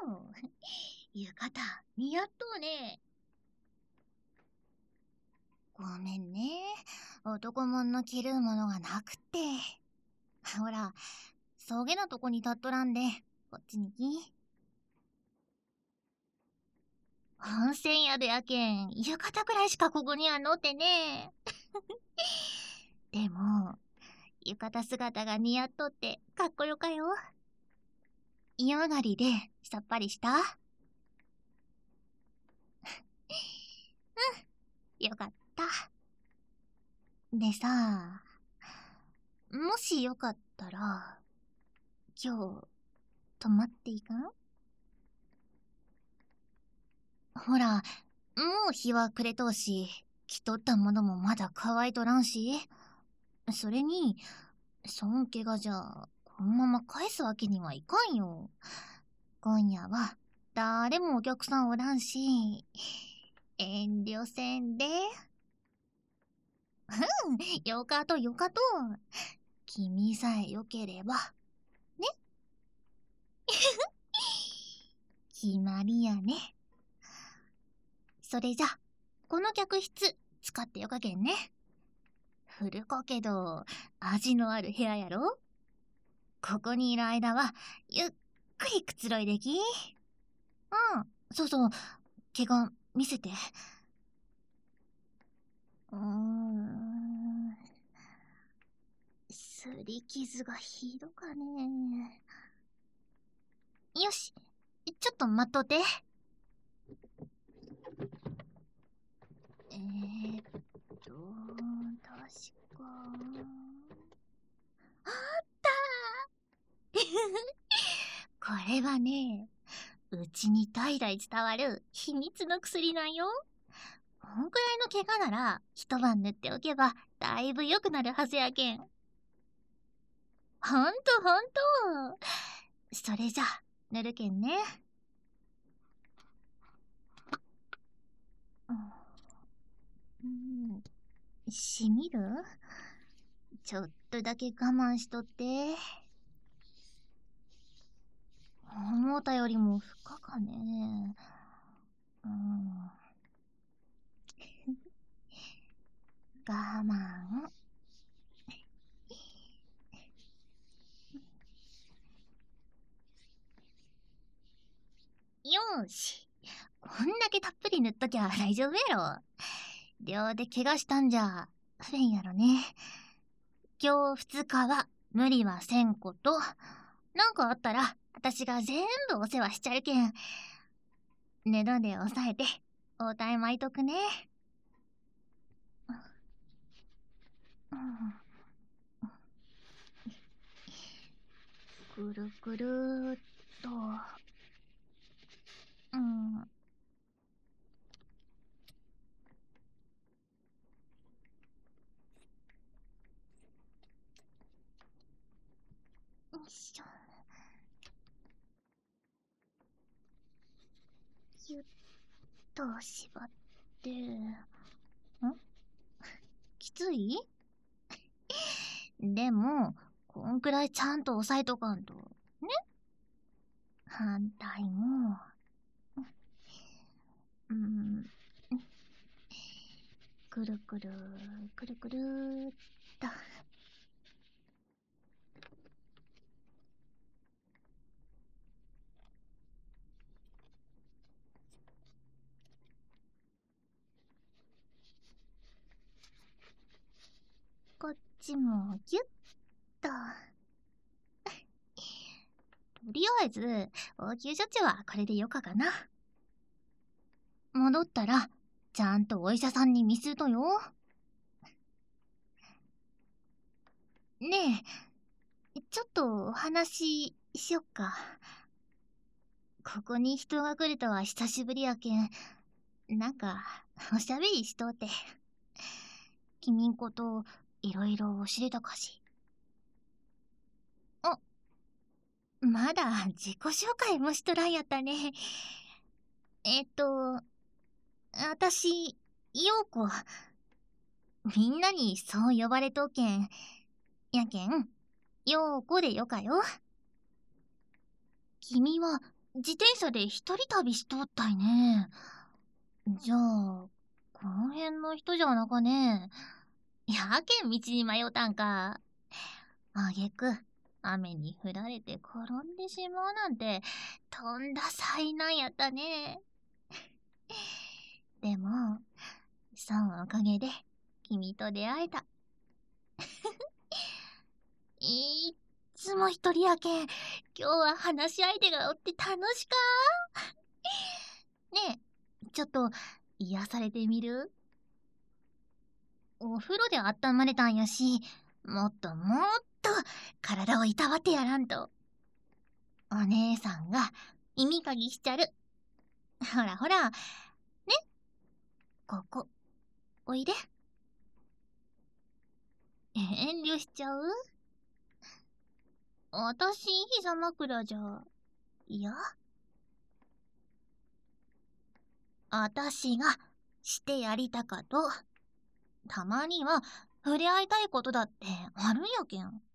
浴衣、似合っとうね。ごめんね。男物の着るものがなくって。ほら、そげなとこに立っとらんで、こっちに来。温泉宿やけん、浴衣くらいしかここにはのってね。でも、浴衣姿が似合っとってかっこよかよ。湯上がりでさっぱりした？よかった。でさ、もしよかったら、今日、泊まっていかん？ほら、もう日は暮れとうし、着とったものもまだ乾いとらんし。それに、そんけがじゃ、このまま返すわけにはいかんよ。今夜は、誰もお客さんおらんし、遠慮せんで。よかとよかと。君さえよければ。ね。決まりやね。それじゃ、この客室使ってよかけんね。古かけど、味のある部屋やろ？ここにいる間は、ゆっくりくつろいでき。うん、そうそう、怪我見せて。すり傷がひどかね。よし、ちょっと待っとって。確か。あったこれはね、うちに代々伝わる秘密の薬なんよ。こんくらいの怪我なら一晩塗っておけばだいぶ良くなるはずやけん。ほんとほんと。それじゃ塗るけんね。しみる？ちょっとだけ我慢しとって。思ったよりも負荷かね。我慢。よーし。こんだけたっぷり塗っときゃ大丈夫やろ。両手怪我したんじゃ不便やろね。今日2日は無理はせんこと。なんかあったら私が全部お世話しちゃるけん。布で押さえて応対巻いとくね。くるくるーっと。よいしょ。ぎゅっと縛って。きつい？でも、こんくらいちゃんと押さえとかんと。ね？反対も。くるくる、くるくるーっと。こっちもぎゅっと。とりあえず、応急処置はこれでよかかな。戻ったら、ちゃんとお医者さんに見するとよ。ねえ、ちょっとお話しよっか。ここに人が来るとは久しぶりやけん、なんか、おしゃべりしとうて。君んこといろいろ知れたかし。あ、まだ自己紹介もしとらんやったね。あたし、陽子。みんなにそう呼ばれとけん。やけん、陽子でよかよ。君は自転車で一人旅しとったいね。じゃあ、この辺の人じゃなかね。やけん道に迷うたんか。あげく、雨に降られて転んでしまうなんて、とんだ災難やったね。でも、そのおかげで、君と出会えた。いっつも一人やけん、今日は話し相手がおって楽しか。ねえ、ちょっと、癒されてみる？お風呂で温まれたんやし、もっともっと体をいたわってやらんと。お姉さんが耳かぎしちゃる。ほらほら、ね、ここ、おいで。遠慮しちゃう？あたし、膝枕じゃ、いや？あたしがしてやりたかと。たまには触れ合いたいことだってあるんやけん。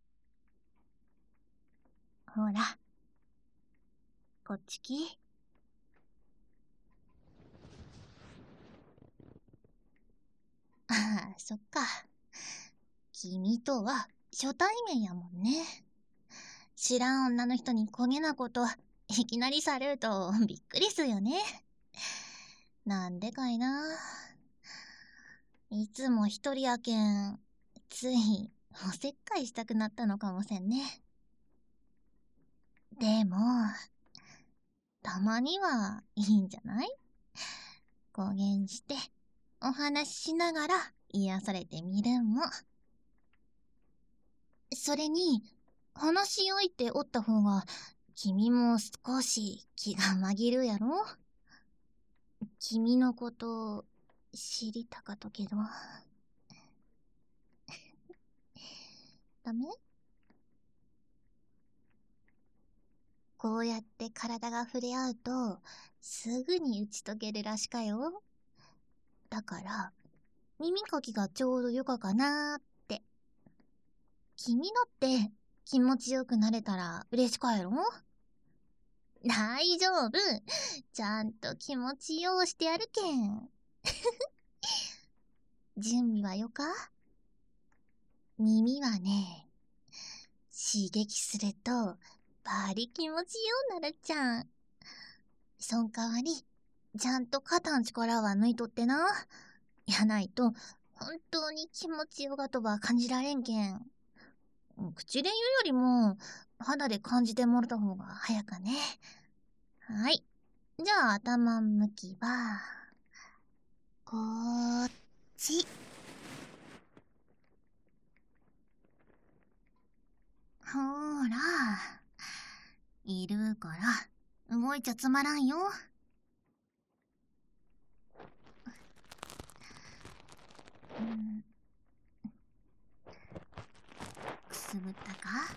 ほら、こっち来。ああ、そっか。君とは初対面やもんね。知らん女の人にこげなこといきなりされるとびっくりするよね。なんでかいな。いつも一人やけん、ついおせっかいしたくなったのかもせんね。でも、たまにはいいんじゃない？公言してお話ししながら癒されてみるんも。それに、話し相手おった方が、君も少し気が紛るやろ？君のこと知りたかとけど。ダメ？こうやって体が触れ合うと、すぐに打ち解けるらしかよ。だから、耳かきがちょうどよかかなーって。君だって気持ちよくなれたら嬉しかやろ？大丈夫。ちゃんと気持ちようしてやるけん。準備はよか？耳はね、刺激すると、バリ気持ちようなるっちゃん。そん代わり、ちゃんと肩ん力は抜いとってな。やないと、本当に気持ちよがとば感じられんけん。口で言うよりも、肌で感じてもらった方が早かね。はい。じゃあ、頭向きは、こっち。ほーら。いるから、動いちゃつまらんよ。くすぶったか？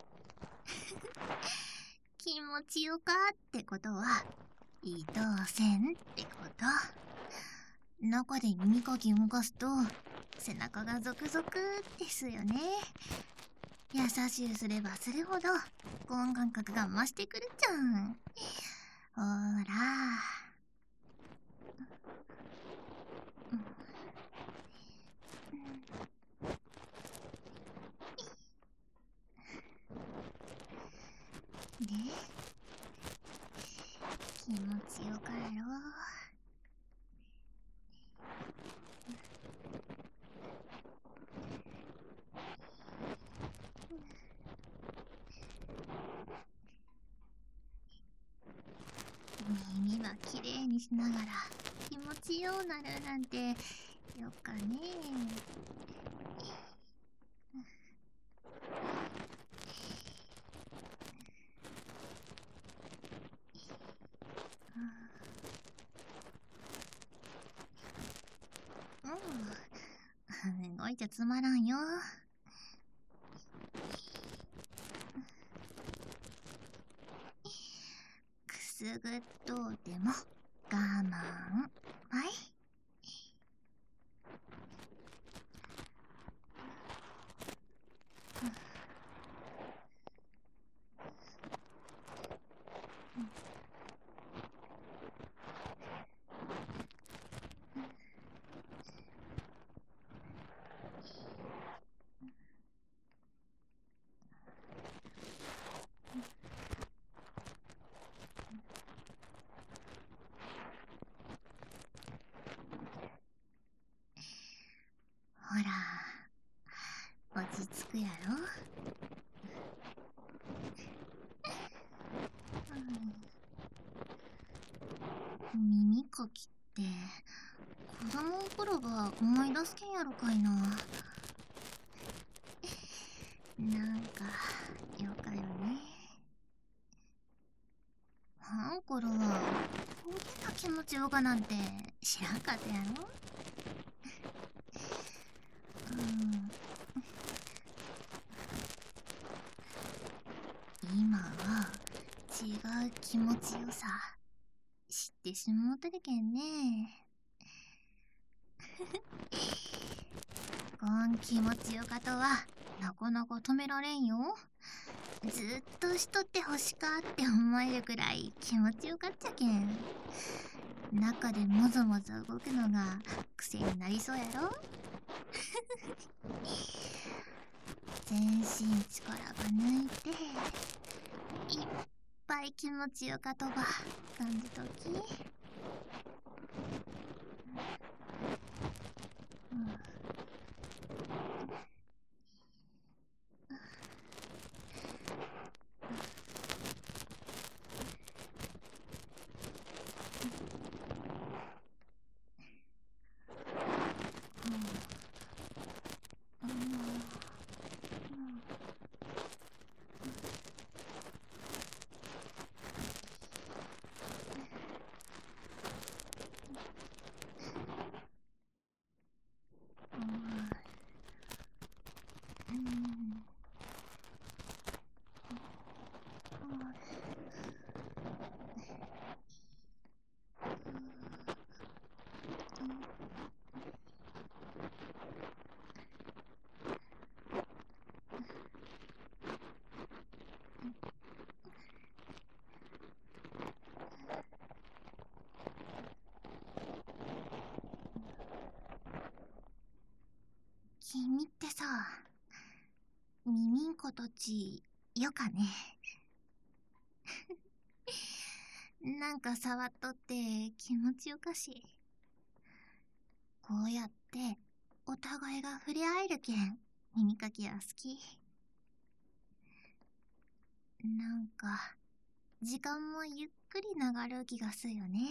気持ちよかってことは、伊藤線ってこと。中で耳かき動かすと、背中がゾクゾクってすよね。優しゅうすればするほど、高音感覚が増してくるじゃん。ほら。で、気持ちよかやろ。耳はきれいにしながら気持ちようなるなんてよかね。動いちゃつまらんよ。くすぐっとうても我慢。はい。 くやろ。耳かきって子供の頃が思い出すけんやろかいな。なんかよかよね。あんころはこげな気持ちよかなんて知らんかったやろ。今は違う気持ちよさ知ってしもうとるけんね。こん気持ちよかとはなかなか止められんよ。ずっとしとってほしかって思えるくらい気持ちよかっちゃけん。中でもぞもぞ動くのが癖になりそうやろ。全身力が抜いていっぱい気持ちよかとば感じとき。君ってさ、耳んことちよかね。なんか触っとって気持ちよかし。こうやってお互いが触れ合えるけん耳かきは好き。なんか時間もゆっくり流れる気がするよね。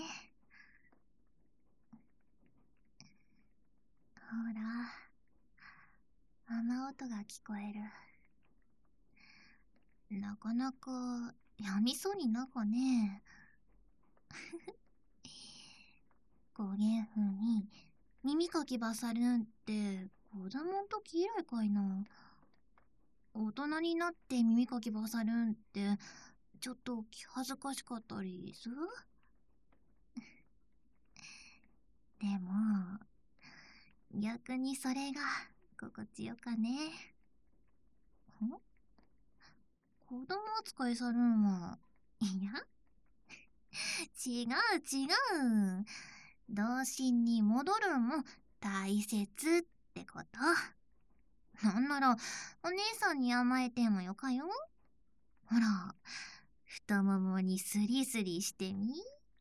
ほら、雨音が聞こえる。なかなかやみそうになかね。こげんふうに耳かきばさるんって子供ん時以来かいな。大人になって耳かきばさるんってちょっと気恥ずかしかったりする。でも逆にそれが心地よかね。子供扱いさるんは、いや違う違う。童心に戻るんも大切ってこと。なんならお姉さんに甘えてもよかよ。ほら、太ももにスリスリしてみ。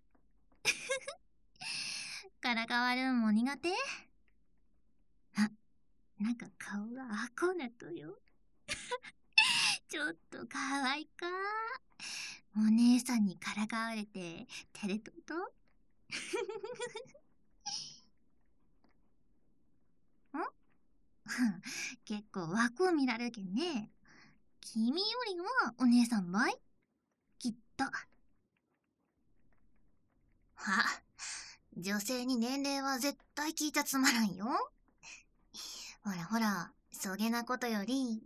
からかわるんも苦手。あ、なんか顔が赤なとよ。ちょっとかわいか。お姉さんにからかわれて照れとと。結構枠を見られるけんね。君よりはお姉さんばいきっと。女性に年齢は絶対聞いちゃつまらんよ。ほらほら、そげなことより。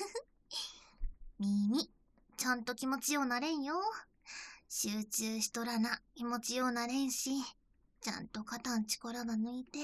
耳、ちゃんと気持ちようなれんよ。集中しとらな、気持ちようなれんし、ちゃんと肩ん力ば抜いて。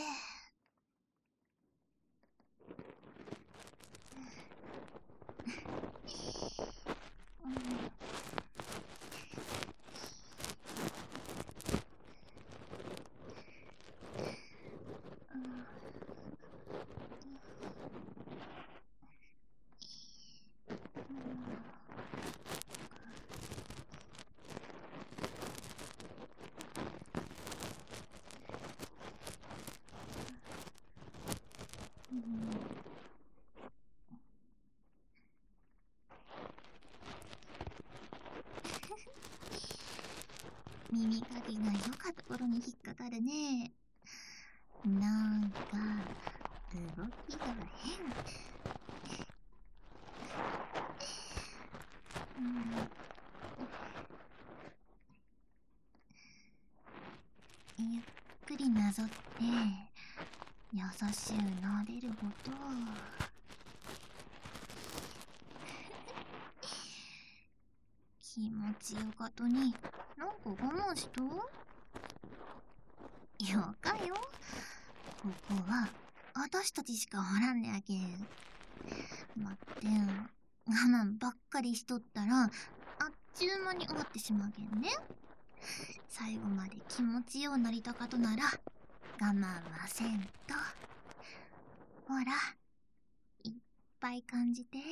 耳かきがよかところに引っかかるね。なんか動きが変。ゆっくりなぞって優しゅう撫でること。気持ちよかとになんか我慢しと？よかよ。ここは私たちしかおらんねやけん。まってん、我慢ばっかりしとったらあっちゅう間に終わってしまうけんね。最後まで気持ちようなりたかとなら我慢はせんと。ほら、いっぱい感じて。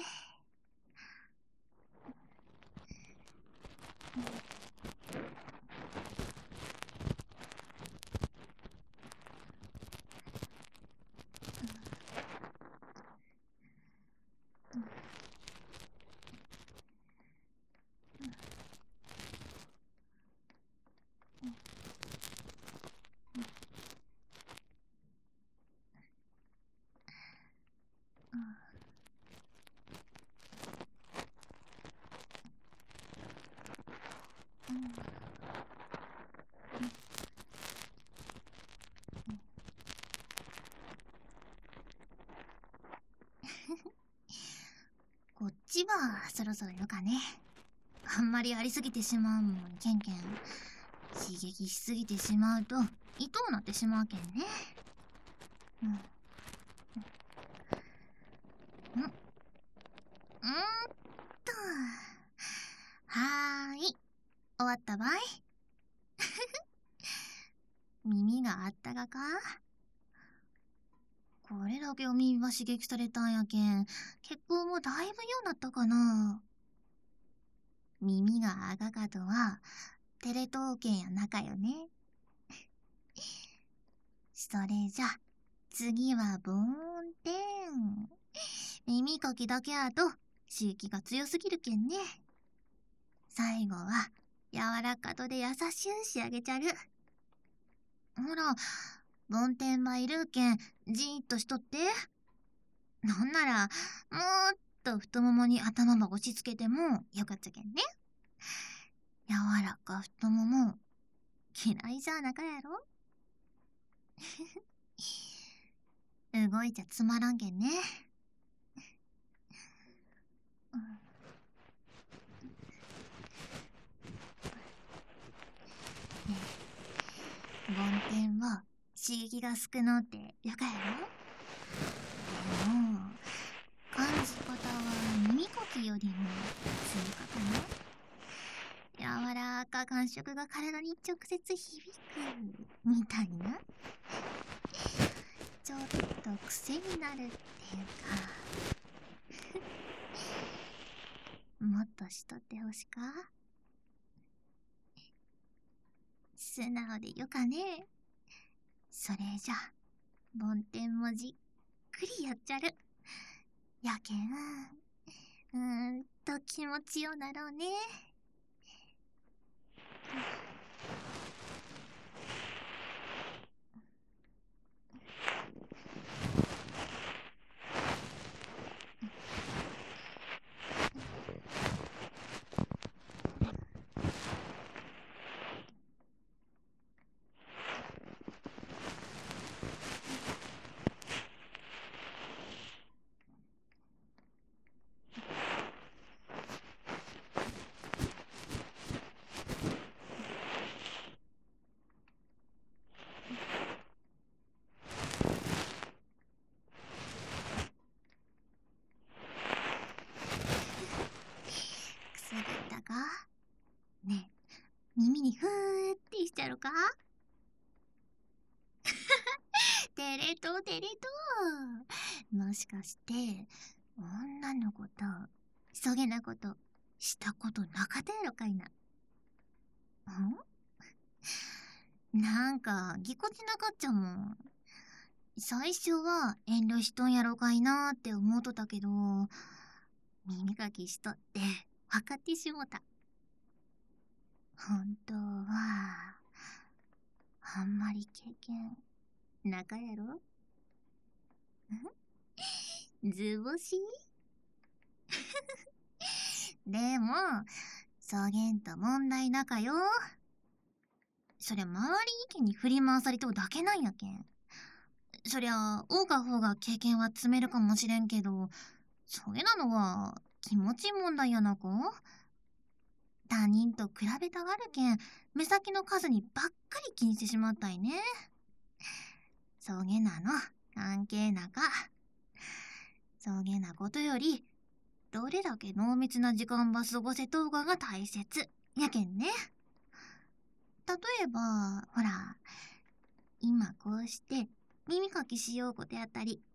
こっちはそろそろよかね。あんまりありすぎてしまうもん、ケンケン。刺激しすぎてしまうと痛うなってしまうけんね。と。はーい。終わったばい。耳があったがか？これだけお耳は刺激されたんやけん、血行もだいぶようなったかな。耳があがかとは、テレ東県や中よね。それじゃ、次はボーンテン。耳かきだけやと刺激が強すぎるけんね。最後は柔らかとで優しゅう仕上げちゃる。ほら、ボンテンはいるけんじーっとしとって。なんならもっと太ももに頭ば押し付けてもよかったけんね。柔らか太もも嫌いじゃなかやろ。動いちゃつまらんけんね。梵天は刺激が少のってよかやろ。でも感じ方は耳かきよりも強かかな。柔らか感触が体に直接響くみたいな。ちょっと癖になるっていうか。もっとしとってほしか。素直でよかね。それじゃ梵天もじっくりやっちゃる。やけん気持ちよなろうね。くすぐったか？ねえ、耳にふーってしちゃろか？テレ東テレ東。もしかして女の子とそげなことしたことなかったやろかいな。なんかぎこちなかっちゃもん。最初は遠慮しとんやろかいなーって思うとったけど、耳かきしとって分かってしもた。本当はい経験なかやろ。図星でもそげんと問題なかよ。そりゃ周り意見に振り回されとうだけなんやけん。そりゃ多か方が経験は積めるかもしれんけど、そげなのは気持ち問題やなか。他人と比べたがるけん、目先の数にばっかり気にしてしまったいね。そげなの関係なか。そげなことより、どれだけ濃密な時間ば過ごせとうかが大切やけんね。例えばほら、今こうして耳かきしようことやったり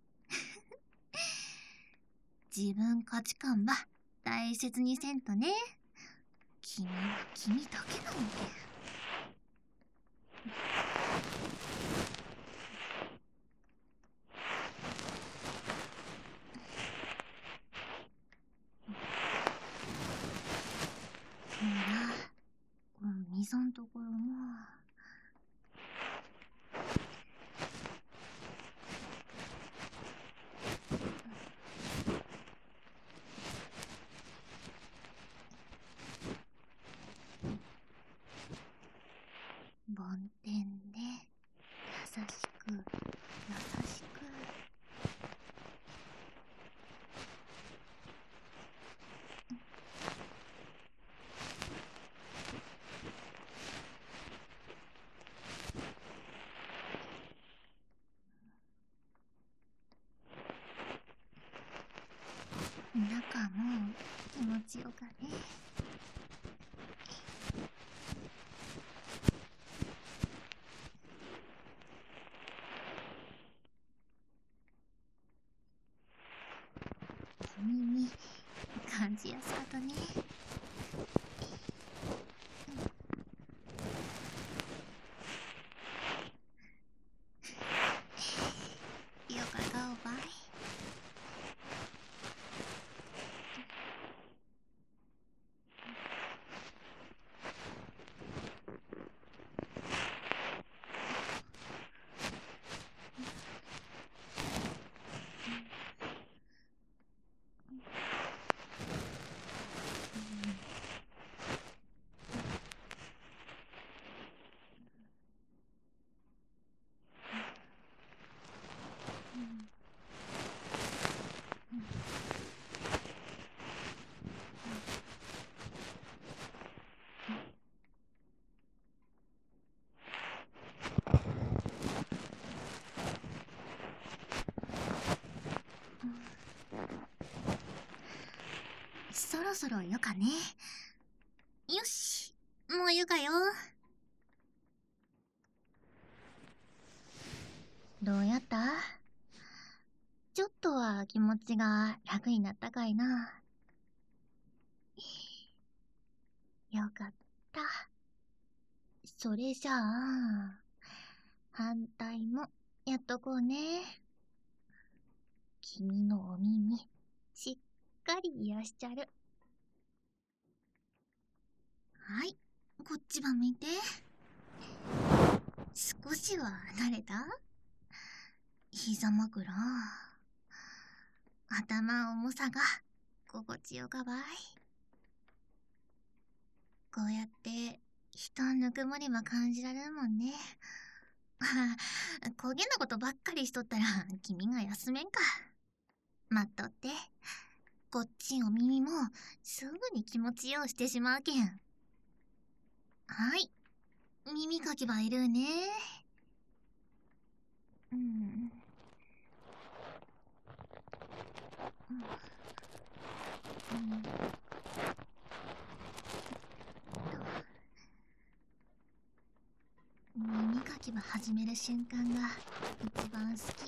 自分価値観ば大切にせんとね。君は君だけなのけ。ほら、この溝んところも梵天で優しく優しく。中も気持ちよかね。君に感じやすかったね。よかがおばい。そろそろよかね。よし、もうよかよ。どうやった？ちょっとは気持ちが楽になったかいな。よかった。それじゃあ反対もやっとこうね。君のお耳しっかり癒しちゃる。はい、こっちば向いて。少しは慣れた？膝枕、頭重さが心地よかばい。こうやって人ぬくもりは感じられるもんね。こげなことばっかりしとったら君が休めんか。待っとって。こっちお耳もすぐに気持ちようしてしまうけん。はい、耳かきばいるね。耳かきば始める瞬間が一番好き。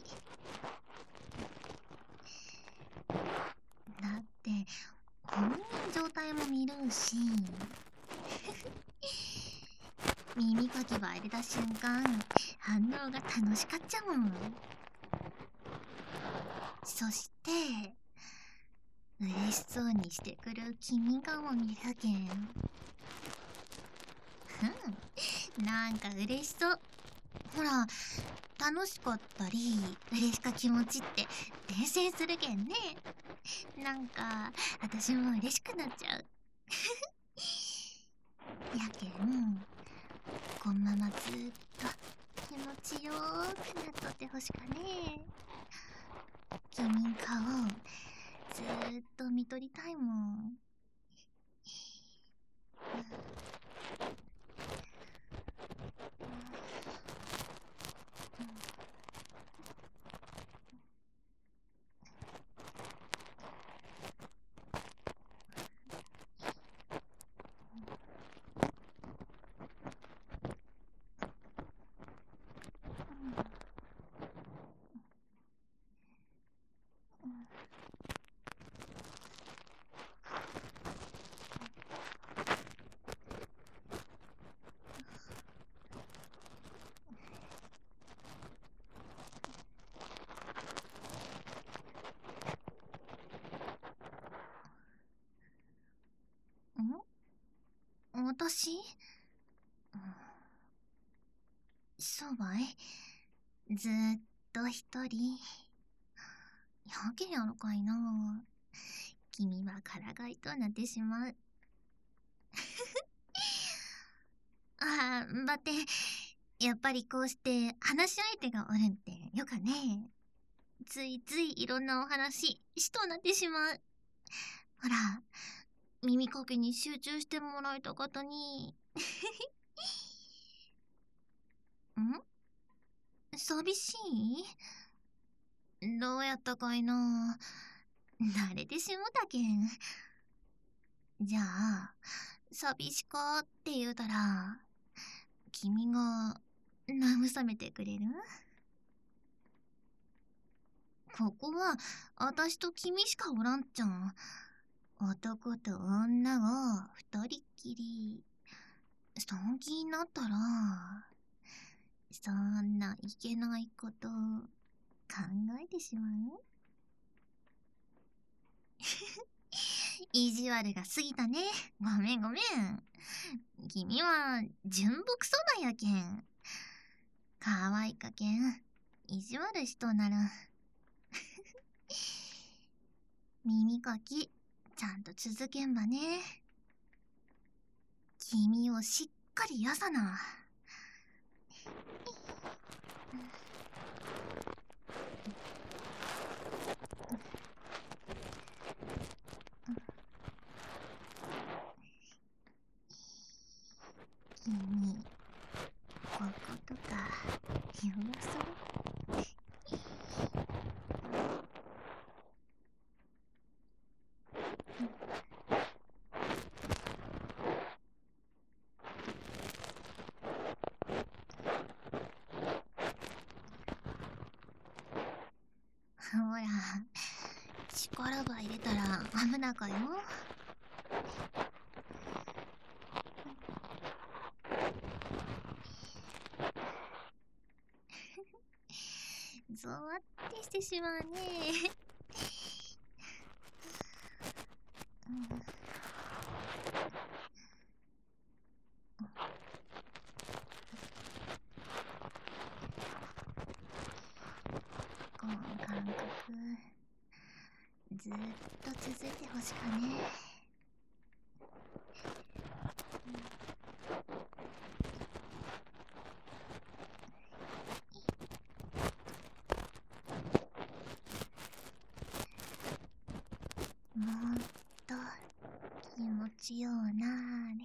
だって本人状態も見るし耳かきば入れた瞬間反応が楽しかっちゃもん。そして嬉しそうにしてくる君がも見るけん。なんか嬉しそう。 ほら、楽しかったり嬉しか気持ちって伝染するけんね。なんか私も嬉しくなっちゃう。やけんこんままずーっと気持ちよーくなっとってほしかね。君ん顔ずーっと見とりたいもん。私、そうばい。ずーっと一人。やけんやろかいな。君はからがいとなってしまう。ああ、ばって、やっぱりこうして話し相手がおるんってよかね。ついついいろんなお話しとなってしまう。ほら、耳かけに集中してもらいたかったに。寂しい？どうやったかいな。慣れてしもたけん。じゃあ、寂しかって言うたら、君が慰めてくれる？ここは、あたしと君しかおらんっちゃん。男と女が二人っきり。そん気になったら、そんないけないこと考えてしまう？意地悪が過ぎたね。ごめんごめん。君は純朴そうなんやけん。かわいかけん。意地悪しとなる。耳かき、ちゃんと続けんばね。君をしっかりやさな。君、こことか、弱そう。ほら、力ば入れたら危なかよ。ゾワってしてしまうね。この感覚、ずっと続いてほしかね。もっと気持ちようなーれ。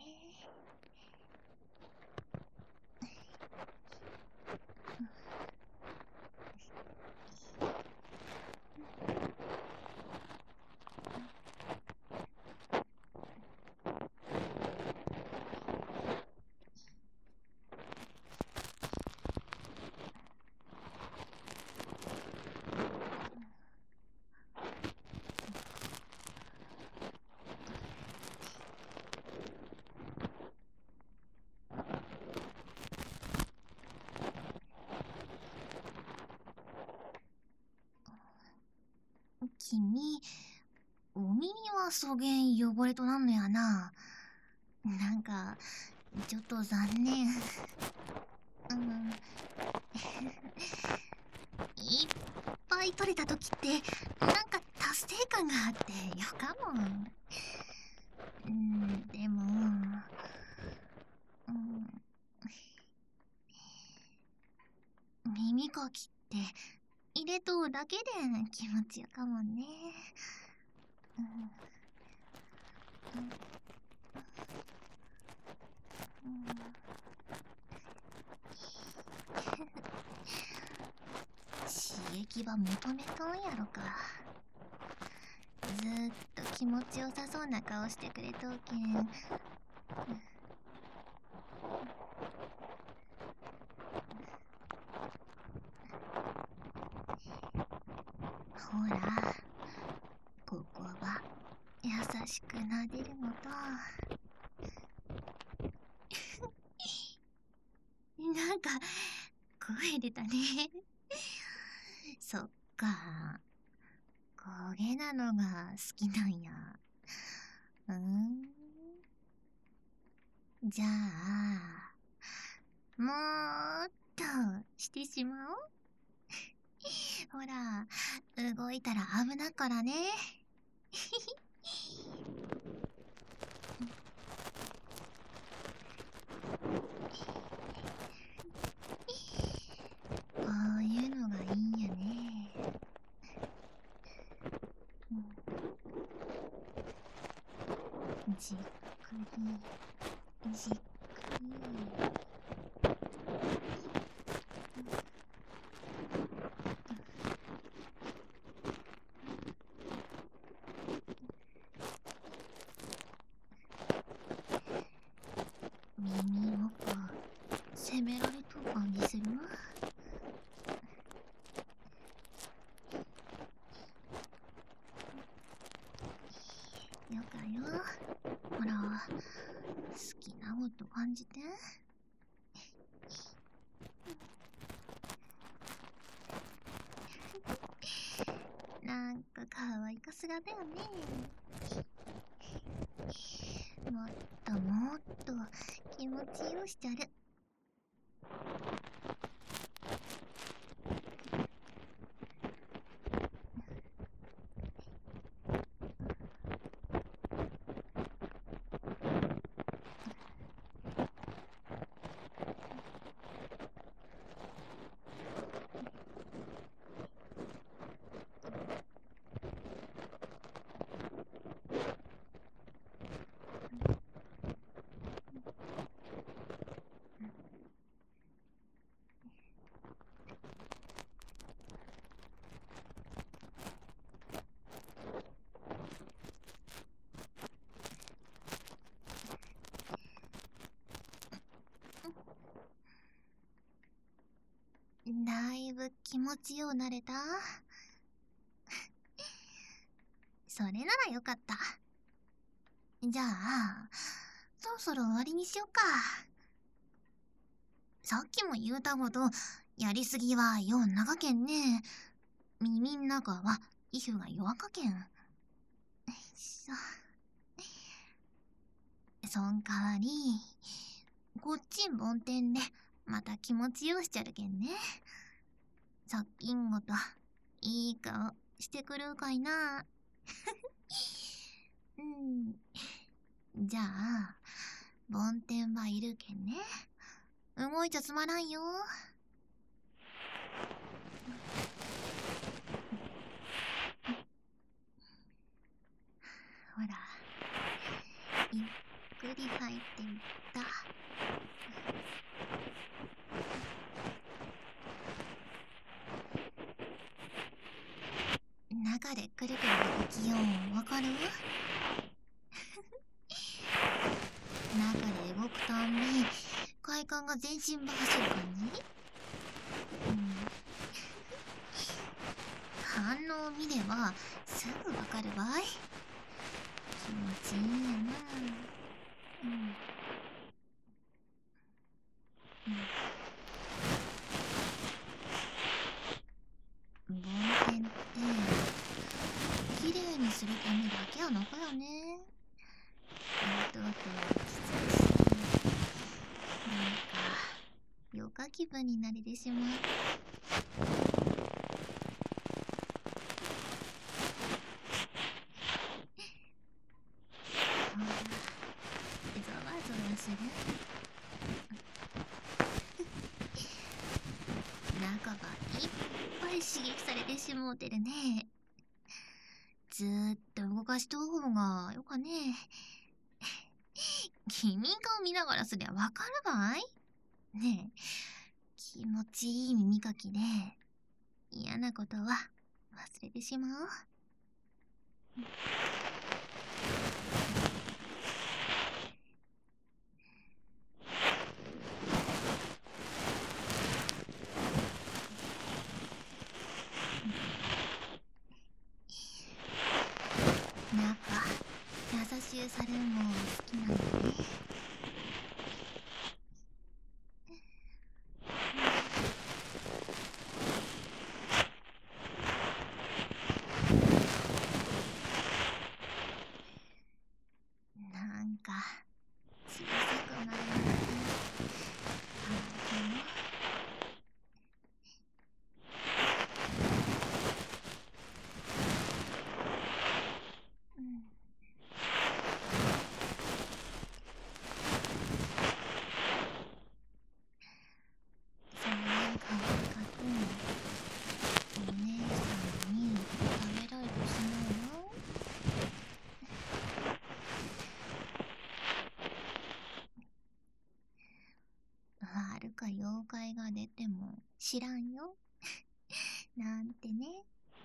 君、お耳はそげん汚れとなんのやな。なんか、ちょっと残念。 いっぱい取れた時ってなんか達成感があってよかも。でも、耳かきって入れとうだけで気持ちよかもんね。刺激は求めとんやろか。ずーっと気持ちよさそうな顔してくれとうけん。ほら、ここは優しく撫でるのとなんか声出たね。そっか、焦げなのが好きなんや。じゃあもーっとしてしまおう。ほら、動いたら危なっからね。こういうのがいいんやね。じっくりじっくり。耳奥責められとう感じする。よかよ。ほら、好きなこと感じて。なんか可愛いかすがだよね。もっともっと気持ちよしちゃる。だいぶ気持ちようなれた。それならよかった。じゃあそろそろ終わりにしよっか。さっきも言うたこと、やりすぎはよう長けんね。耳ん中は皮膚が弱かけん。そんかわりこっちん梵天でまた気持ちようしちゃるけんね。さっきんごといい顔してくるかいな。じゃあ梵天はいるけんね。動いちゃつまらんよ。ほら、ゆっくり入っていった。中でくるくる動きようわかる？中で動くたんび快感が全身ば走る感じ？反応を見ればすぐわかるばい。気持ちいいんやな。梵天って綺麗にするためだけやなかよね。あと落ち着くし、なんかよか気分になれてしまう。ほら、ゾワゾワする。中がいっぱい刺激されてしもうてるね。ずーっと動かしとう方がよかね。君顔見ながらすりゃわかるばいねえ、気持ちいい耳かきで嫌なことは忘れてしまおう。なんか優しゅうされるの好きなんだね。なんか小さくなるなんてうん。そういう顔かくお姉さんに食べられてしまうよ。悪か妖怪が出ても知らんよ。なんてね。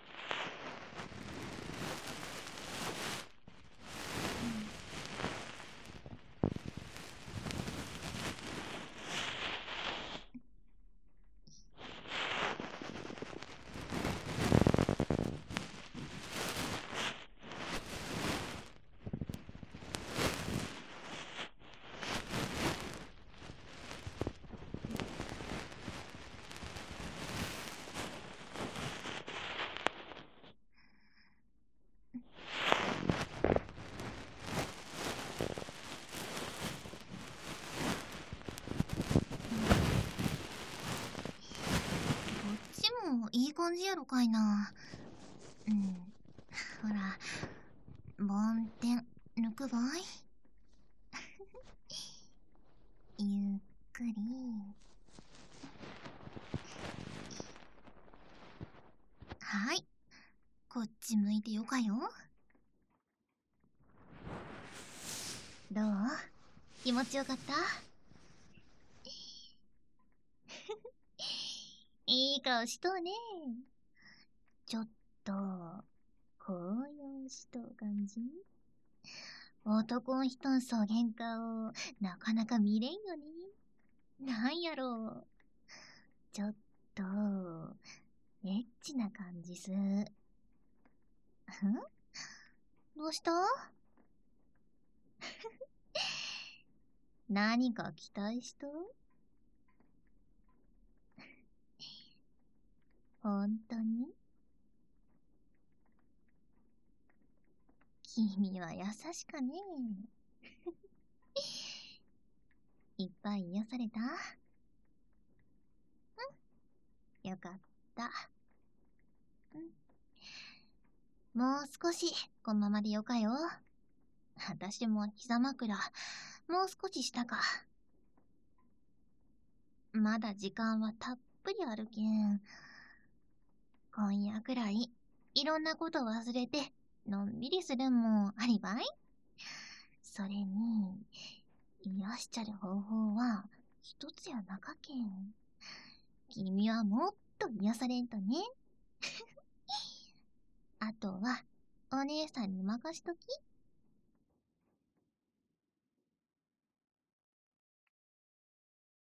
こっちもいい感じやろかいな。うん。ほら、梵天抜くばい。ゆっくり。はい。こっち向いてよかよ。どう？気持ちよかった？いい顔しとうね。ちょっと、高揚しとう感じ？男ん人んそげん顔、なかなか見れんよね。なんやろう。ちょっと、エッチな感じす。どうした？何か期待しと？ほんとに？君は優しかねえ。いっぱい癒された？よかった。もう少し、このままでよかよ。私も膝枕、もう少ししたか。まだ時間はたっぷりあるけん。今夜くらい、いろんなこと忘れて、のんびりするんもありばい？それに、癒しちゃる方法は、一つやなかけん。君はもっと癒されんとね。あとは、お姉さんに任しとき。